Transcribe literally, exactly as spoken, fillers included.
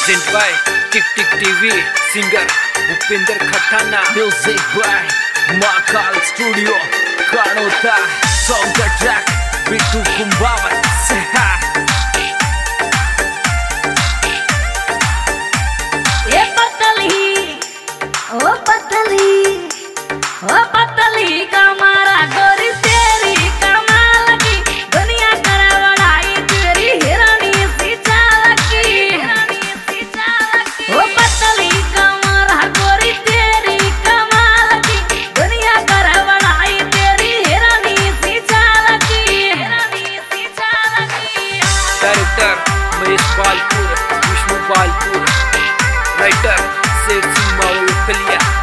Present by tik tik TV singer Bhupendra Khatana music by Mahakal studio Kanota song the track Bittu Kumbhawan सहा ये पतली ओ पतली ओ पतली कमारा गोरी तेरी कमाल की दुनिया करे बड़ाई तेरी हिरानी सी चाल की ओ पतली कमारा गोरी तेरी कमाल की दुनिया करे बड़ाई तेरी हिरानी सी चाल की डायरेक्टर महेश पालपुर विष्णु पालपुर राइटर शेर सिंह मावली पलिया।